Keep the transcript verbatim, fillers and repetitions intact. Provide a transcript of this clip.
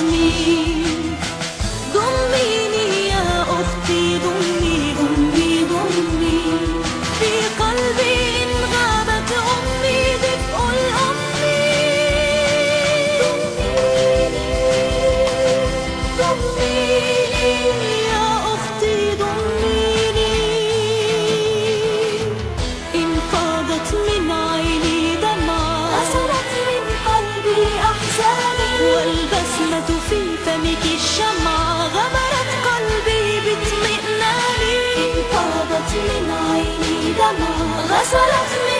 ضمي ضميني يا أختي، ضمي ضمي ضمي في قلبي إن غابت أمي بتقول أمي. ضميني ضميني يا أختي ضميني، إن فاضت من عيني دمعة غسلت من قلبي أحزاني، والبسمة في فمك الشمعة غمرت قلبي باطمئناني. إن فاضت من عيني دمعة غسلت